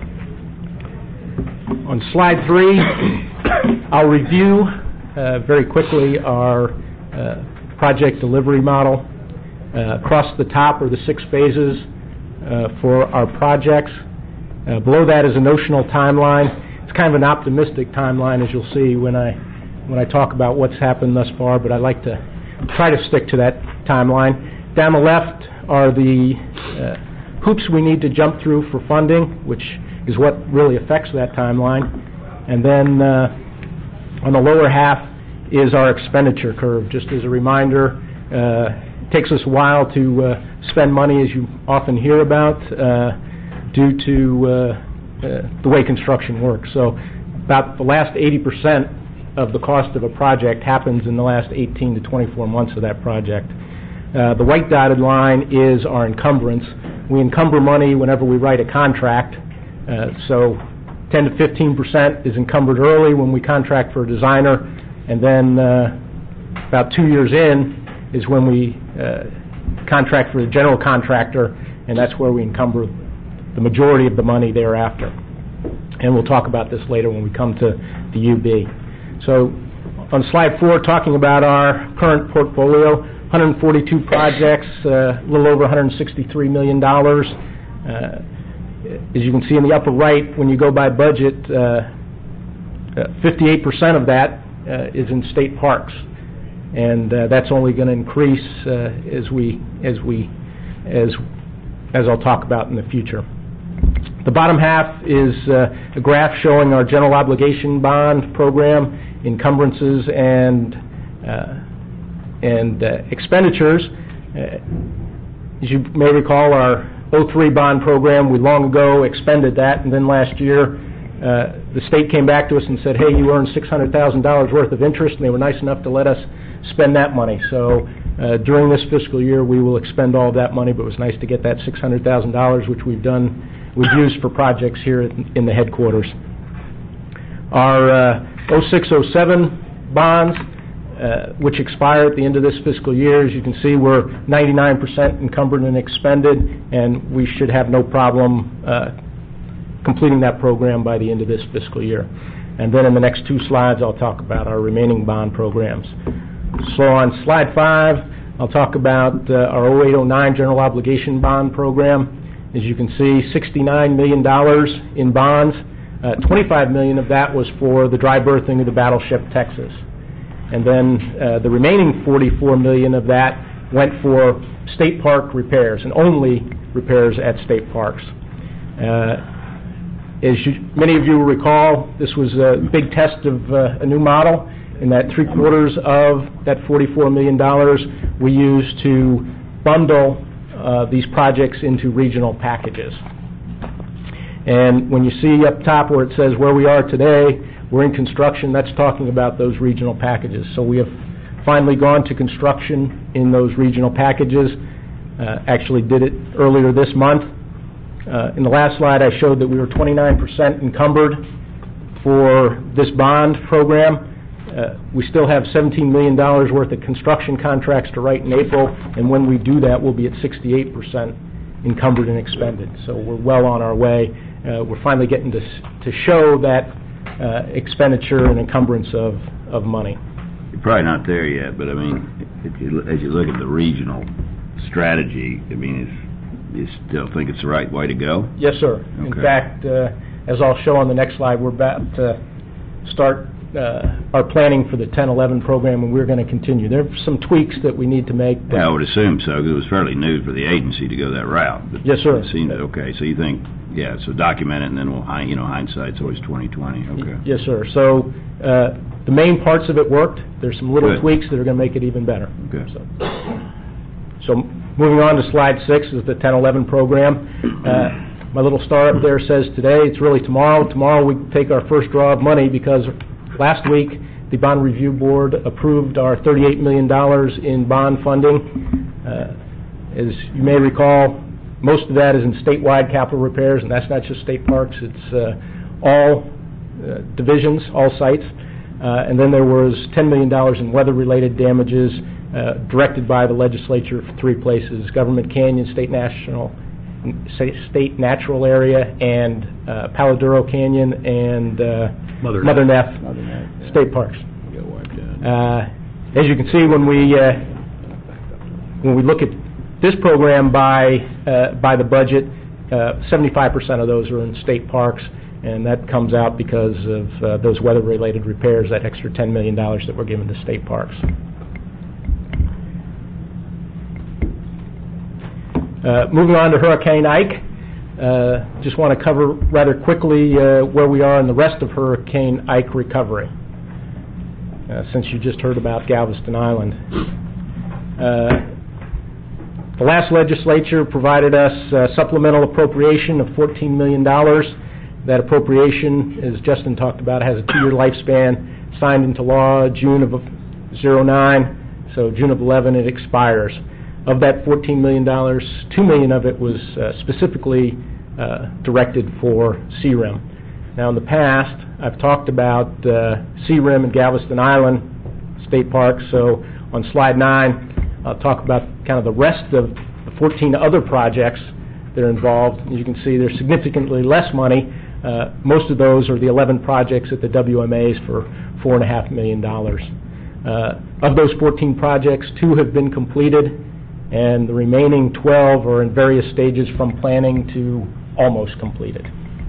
On slide three, I'll review uh, very quickly our uh, project delivery model. Uh, across the top are the six phases uh, for our projects. Uh, below that is a notional timeline. It's kind of an optimistic timeline, as you'll see when I when I talk about what's happened thus far, but I like to try to stick to that timeline. Down the left are the uh, hoops we need to jump through for funding, which is what really affects that timeline. And then uh, on the lower half is our expenditure curve. Just as a reminder, uh, it takes us a while to uh, spend money, as you often hear about, uh, due to uh, uh, the way construction works. So about the last eighty percent of the cost of a project happens in the last eighteen to twenty-four months of that project. Uh, the white dotted line is our encumbrance. We encumber money whenever we write a contract. Uh, so ten to fifteen percent is encumbered early when we contract for a designer, and then uh, about two years in is when we uh, contract for a general contractor, and that's where we encumber the majority of the money thereafter. And we'll talk about this later when we come to the U B. So on slide four, talking about our current portfolio, one hundred forty-two projects, uh, a little over one hundred sixty-three million dollars. Uh, as you can see in the upper right, when you go by budget, uh, uh, fifty-eight percent of that uh, is in state parks. And uh, that's only going to increase uh, as we as we as as I'll talk about in the future. The bottom half is uh, a graph showing our general obligation bond program, encumbrances, and uh, and uh, expenditures. Uh, as you may recall, our oh three bond program, we long ago expended that, and then last year uh, the state came back to us and said, hey, you earned six hundred thousand dollars worth of interest, and they were nice enough to let us spend that money. So uh, during this fiscal year, we will expend all of that money, but it was nice to get that six hundred thousand dollars, which we've done, we've used for projects here in the headquarters. Our uh, oh six oh seven bonds, uh, which expire at the end of this fiscal year, as you can see, we're ninety-nine percent encumbered and expended, and we should have no problem uh, completing that program by the end of this fiscal year. And then in the next two slides, I'll talk about our remaining bond programs. So on slide five, I'll talk about uh, our oh eight oh nine general obligation bond program. As you can see, sixty-nine million dollars in bonds. Uh, twenty-five million dollars of that was for the dry berthing of the battleship Texas. And then uh, the remaining forty-four million dollars of that went for state park repairs, and only repairs at state parks. Uh, as you, many of you will recall, this was a big test of uh, a new model, in that three quarters of that forty-four million dollars we used to bundle uh, these projects into regional packages. And when you see up top where it says where we are today, we're in construction, that's talking about those regional packages. So we have finally gone to construction in those regional packages. Uh, actually did it earlier this month. Uh, in the last slide, I showed that we were twenty-nine percent encumbered for this bond program. Uh, we still have seventeen million dollars worth of construction contracts to write in April, and when we do that, we'll be at sixty-eight percent encumbered and expended. So we're well on our way, uh, we're finally getting to, s- to show that uh, expenditure and encumbrance of, of money. You're probably not there yet, but I mean, if you, as you look at the regional strategy, I mean, is, you still think it's the right way to go? Yes, sir. In Okay. fact, uh, as I'll show on the next slide, we're about to start uh, our planning for the ten eleven program, and we're going to continue. There are some tweaks that we need to make. but- Yeah, I would assume so, 'cause it was fairly new for the agency to go that route. But Yes, sir. it seemed, okay, so you think, yeah, so document it, and then we'll, hi- you know, hindsight's always twenty twenty, okay. Yes, sir. So uh, the main parts of it worked. There's some little Good. tweaks that are going to make it even better. Okay. So, so moving on to slide six is the ten eleven program. Uh, my little star up there says today. It's really tomorrow. Tomorrow we take our first draw of money because last week the Bond Review Board approved our thirty-eight million dollars in bond funding. Uh, as you may recall, most of that is in statewide capital repairs, and that's not just state parks. It's uh, all uh, divisions, all sites. Uh, and then there was ten million dollars in weather-related damages uh, directed by the legislature for three places: Government Canyon, State National, State, State Natural Area, and uh, Palo Duro Canyon, and uh, Mother Mother Neff. Neff, Other than that, yeah. state parks. Got wiped out. Uh, as you can see, when we uh, when we look at this program by uh, by the budget, uh, seventy-five percent of those are in state parks, and that comes out because of uh, those weather-related repairs, that extra ten million dollars that we're given to state parks. Uh, moving on to Hurricane Ike, uh, just want to cover rather quickly uh, where we are in the rest of Hurricane Ike recovery, uh, since you just heard about Galveston Island. Uh, the last legislature provided us a supplemental appropriation of fourteen million dollars. That appropriation, as Justin talked about, has a two-year lifespan, signed into law June of oh nine, so June of eleven it expires. Of that fourteen million dollars, two million dollars of it was uh, specifically uh, directed for C R I M. Now, in the past, I've talked about uh, C R I M and Galveston Island State Park, so on slide nine, I'll talk about kind of the rest of the fourteen other projects that are involved. As you can see, there's significantly less money. Uh, most of those are the eleven projects at the W M As for four point five million dollars. Uh, of those fourteen projects, two have been completed, and the remaining twelve are in various stages from planning to almost completed.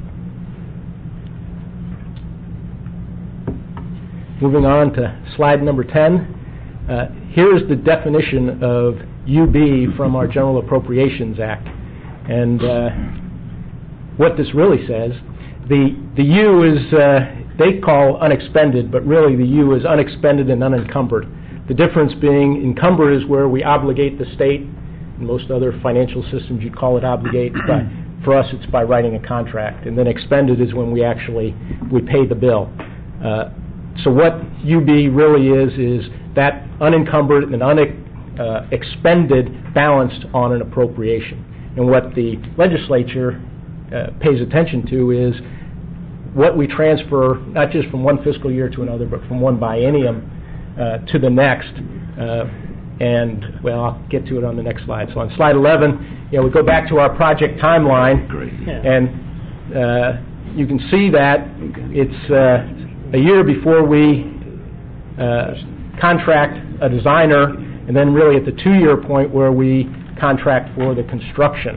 Moving on to slide number ten. Uh, here's the definition of U B from our General Appropriations Act. And uh, what this really says, the, the U is, uh, they call unexpended, but really the U is unexpended and unencumbered. The difference being encumber is where we obligate the state. In most other financial systems you'd call it obligate, but for us it's by writing a contract. And then expended is when we actually, we pay the bill. Uh, so what U B really is, is that unencumbered and unexpended uh, balanced on an appropriation. And what the legislature uh, pays attention to is what we transfer, not just from one fiscal year to another, but from one biennium uh, to the next. Uh, and, well, I'll get to it on the next slide. So on slide eleven, you know, we go back to our project timeline. Great. And uh, you can see that it's uh, a year before we uh, contract a designer, and then really at the two-year point where we contract for the construction.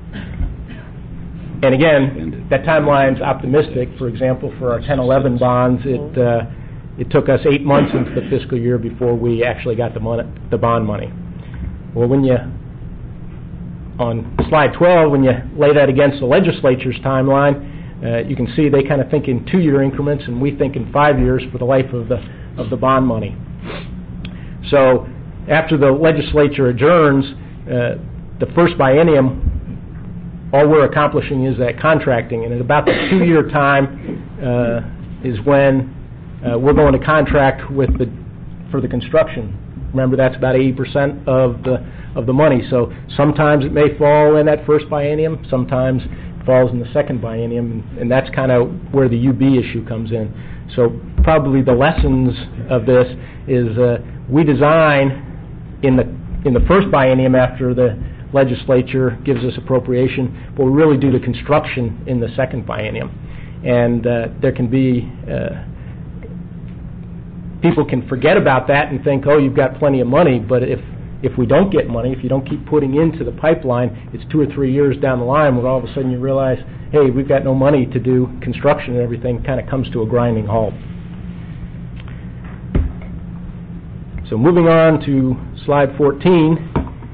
And again, that timeline's optimistic. For example, for our ten eleven bonds, it uh, it took us eight months into the fiscal year before we actually got the money, the bond money. Well, when you on slide twelve, when you lay that against the legislature's timeline, uh, you can see they kind of think in two-year increments, and we think in five years for the life of the of the bond money. So after the legislature adjourns, uh, the first biennium, all we're accomplishing is that contracting, and at about the two-year time uh, is when uh, we're going to contract with the for the construction. Remember, that's about eighty percent of the of the money. So sometimes it may fall in that first biennium, sometimes it falls in the second biennium, and that's kind of where the U B issue comes in. So probably the lessons of this is uh, we design in the in the first biennium after the legislature gives us appropriation, but we really do the construction in the second biennium. And uh, there can be, uh, people can forget about that and think, oh, you've got plenty of money, but if if we don't get money, if you don't keep putting into the pipeline, it's two or three years down the line when all of a sudden you realize, hey, we've got no money to do construction, and everything kind of comes to a grinding halt. So moving on to slide fourteen,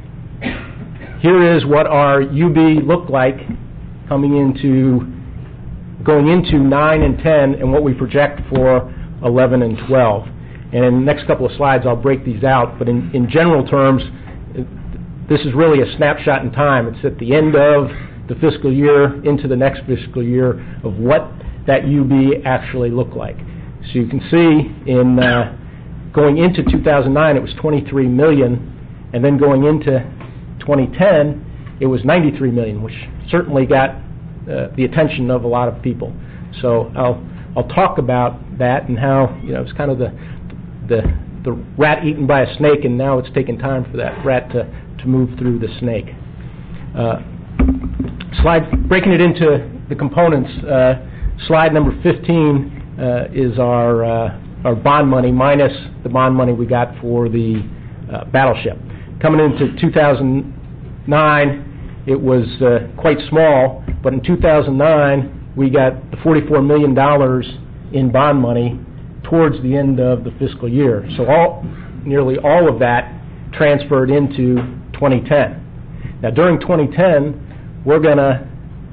here is what our U B looked like coming into, going into nine and ten, and what we project for eleven and twelve. And in the next couple of slides, I'll break these out. But in, in general terms, this is really a snapshot in time. It's at the end of the fiscal year into the next fiscal year of what that U B actually looked like. So you can see in uh, going into two thousand nine, it was twenty-three million dollars, and then going into twenty ten, it was ninety-three million dollars, which certainly got uh, the attention of a lot of people. So I'll I'll talk about that and how, you know, it's kind of the the the rat eaten by a snake, and now it's taken time for that rat to, to move through the snake. Uh, slide, breaking it into the components, uh, slide number fifteen uh, is our uh, our bond money minus the bond money we got for the uh, battleship. Coming into two thousand nine, it was uh, quite small, but in two thousand nine, we got the forty-four million dollars in bond money towards the end of the fiscal year. So all, nearly all of that transferred into twenty ten. Now during twenty ten, we're gonna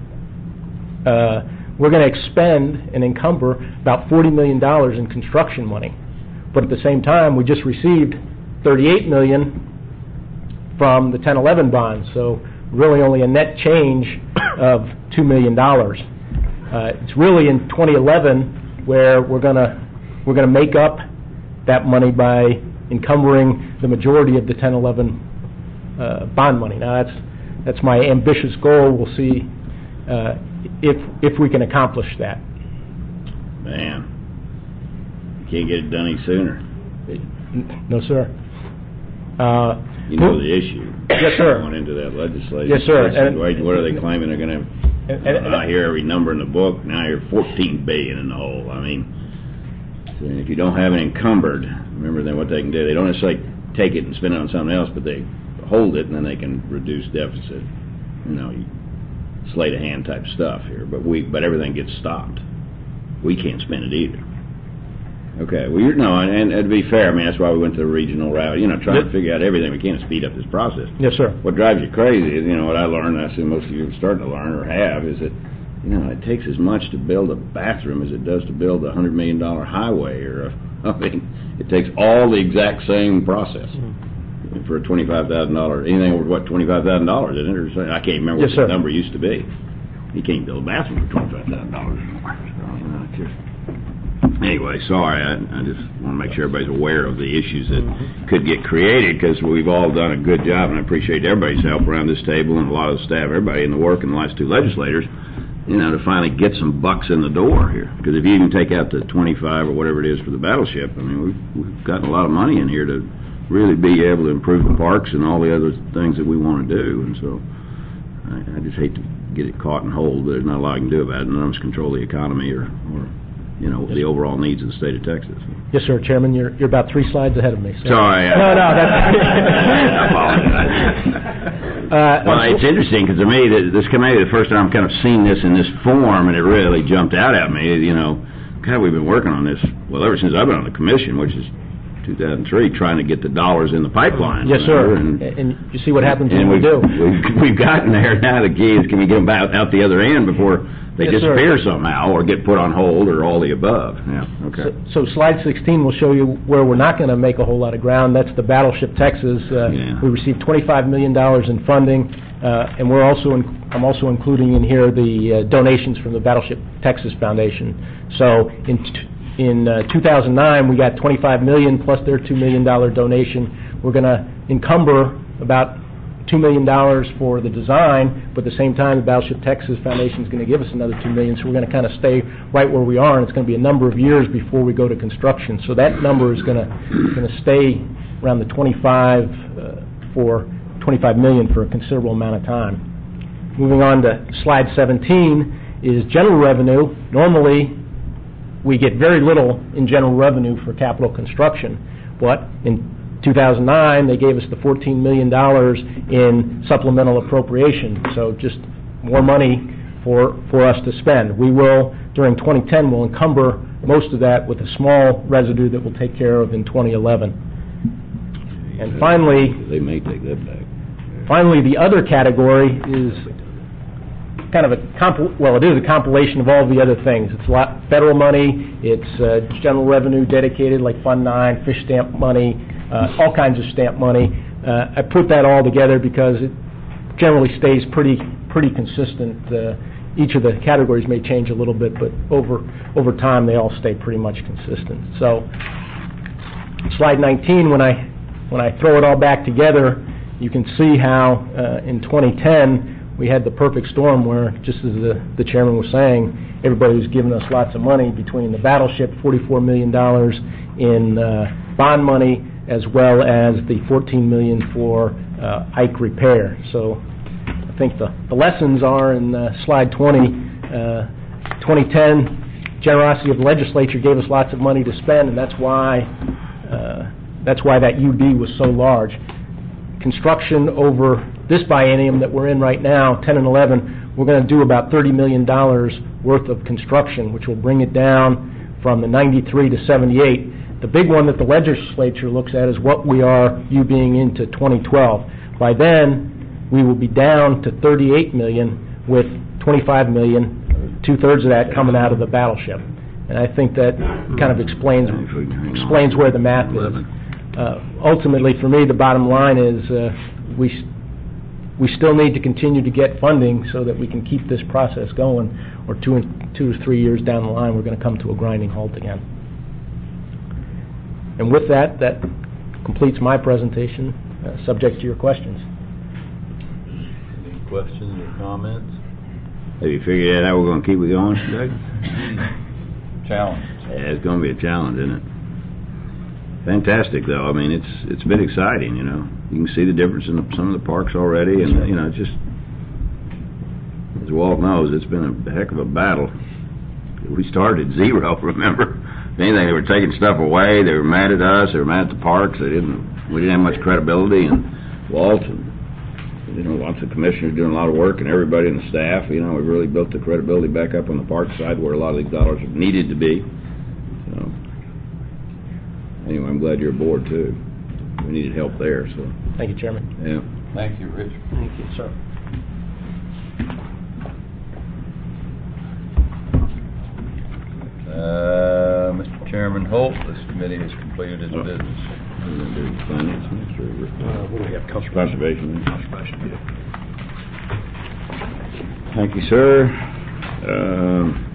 uh, we're gonna expend and encumber about forty million dollars in construction money, but at the same time, we just received thirty-eight million dollars from the ten eleven bonds. So really only a net change of two million dollars. Uh, it's really in twenty eleven where we're gonna We're going to make up that money by encumbering the majority of the ten eleven uh, bond money. Now, that's that's my ambitious goal. We'll see uh, if if we can accomplish that. Man, you can't get it done any sooner. No, sir. Uh, you know the issue. Yes, sir. Going into that legislation. Yes, sir. And, what are they claiming they're going to have? And, and, and, I hear every number in the book. Now you're fourteen billion in the hole. I mean. And if you don't have it encumbered, remember then what they can do. They don't necessarily take it and spend it on something else, but they hold it and then they can reduce deficit. You know, you sleight of hand type stuff here. But we, but everything gets stopped. We can't spend it either. Okay. Well, you're no, and, and to be fair, I mean that's why we went to the regional route. You know, trying to figure out everything we can to speed up this process. Yes, sir. What drives you crazy is, you know, what I learned, and I assume most of you are starting to learn or have, is that. You know, it takes as much to build a bathroom as it does to build a hundred million dollar highway, or a, I mean, it takes all the exact same process mm-hmm. for a twenty five thousand dollar anything over what twenty five thousand dollars, isn't it? Or I can't remember yes, what sir. the number used to be. You can't build a bathroom for twenty five thousand dollars anymore. So, you know, just, anyway, sorry, I, I just want to make sure everybody's aware of the issues that mm-hmm. could get created, because we've all done a good job, and I appreciate everybody's help around this table and a lot of the staff, everybody in the work, and the last two legislators. You know, to finally get some bucks in the door here. Because if you even take out the twenty-five or whatever it is for the battleship, I mean, we've, we've gotten a lot of money in here to really be able to improve the parks and all the other things that we want to do. And so I, I just hate to get it caught and hold. There's not a lot I can do about it. None of us control the economy or, or you know, yes. the overall needs of the state of Texas. Yes, sir, Chairman. You're you're about three slides ahead of me. So. Sorry. I, no, no, that's... I apologize. Uh, well, it's interesting because to me, this committee, the first time I've kind of seen this in this form, and it really jumped out at me. You know, God, we've been working on this, well, ever since I've been on the commission, which is two thousand three, trying to get the dollars in the pipeline. Yes, sir. And, and you see what happens when we do. We've, we've gotten there. Now the key is, can we get them out, out the other end before they yes, disappear sir. somehow or get put on hold or all the above? Yeah, okay. So, so slide sixteen will show you where we're not going to make a whole lot of ground. That's the Battleship Texas. Uh, yeah. We received twenty-five million dollars in funding, uh, and we're also in, I'm also including in here the uh, donations from the Battleship Texas Foundation. So in t- in uh, two thousand nine, we got twenty-five million dollars plus their two million dollars donation. We're going to encumber about two million dollars for the design, but at the same time, the Battleship Texas Foundation is going to give us another two million dollars, so we're going to kind of stay right where we are, and it's going to be a number of years before we go to construction. So that number is going to going to stay around the twenty-five uh, for twenty-five million dollars for a considerable amount of time. Moving on to slide seventeen is general revenue. Normally, we get very little in general revenue for capital construction, but in two thousand nine, they gave us the fourteen million dollars in supplemental appropriation, so just more money for, for us to spend. We will, during twenty ten, will encumber most of that with a small residue that we'll take care of in twenty eleven. And finally... They may take that back. Finally, the other category is kind of a, comp- well, it is a compilation of all the other things. It's a lot federal money, it's uh, general revenue dedicated like Fund nine, fish stamp money, uh, all kinds of stamp money. Uh, I put that all together because it generally stays pretty pretty consistent. Uh, each of the categories may change a little bit, but over over time they all stay pretty much consistent. So, slide nineteen, when I when I throw it all back together, you can see how uh, in twenty ten we had the perfect storm where, just as the, the chairman was saying, everybody was giving us lots of money between the battleship, forty-four million dollars in uh, bond money, as well as the fourteen million dollars for uh, Ike repair. So I think the, the lessons are in uh, slide twenty. Uh, twenty ten, generosity of the legislature gave us lots of money to spend, and that's why uh, that's why that U D was so large. Construction over this biennium that we're in right now, ten and eleven, we're going to do about thirty million dollars worth of construction, which will bring it down from the ninety-three to seventy-eight. The big one that the legislature looks at is what we are U-Bing into twenty twelve. By then, we will be down to thirty-eight million dollars with twenty-five million dollars, two-thirds of that coming out of the battleship. And I think that kind of explains explains where the math is. Uh, ultimately, for me, the bottom line is uh, we we still need to continue to get funding so that we can keep this process going, or two, and, two or three years down the line, we're going to come to a grinding halt again. And with that, that completes my presentation, uh, subject to your questions. Any questions or comments? Have you figured out how we're going to keep it going, Doug? Challenge. Yeah, it's going to be a challenge, isn't it? Fantastic, though. I mean, it's it's been exciting, you know. You can see the difference in the, some of the parks already, and, you know, it's just, as Walt knows, it's been a heck of a battle. We started at zero, remember? If anything, they were taking stuff away, they were mad at us, they were mad at the parks, they didn't, we didn't have much credibility, and Walt and, you know, lots of commissioners doing a lot of work, and everybody in the staff, you know, we really built the credibility back up on the park side where a lot of these dollars needed to be. So, anyway, I'm glad you're aboard, too. We needed help there, so. Thank you, Chairman. Yeah. Thank you, Rich. Thank you, sir. Uh, Mister Chairman Holt, this committee has completed its Oh. business. We're going to do finance next, or Uh, what do we have? conservation? Thank you, sir. Um,